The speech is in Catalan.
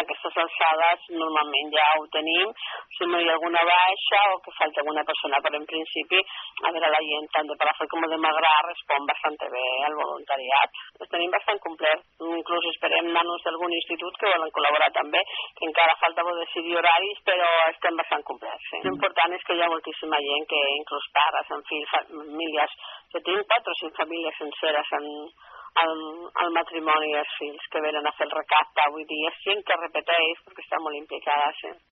aquestes alçades normalment ja ho tenim, si no hi ha alguna baixa o que falta alguna persona, però en principi, a veure, la gent tant de Palafrugell com de Magrà respon bastant bé al voluntariat. Els tenim bastant complet, inclús esperem nanos d'algun institut que volen col·laborar també, que encara falta decidir horaris, però estem bastant complets. Sí. L'important és que hi ha moltíssima gent que inclús pares amb fills, famílies, que tinc 4 o 5 famílies senceres al matrimoni i els fills que venen a fer el recapte, vull dir, és gent que repeteix perquè està molt implicada, sí.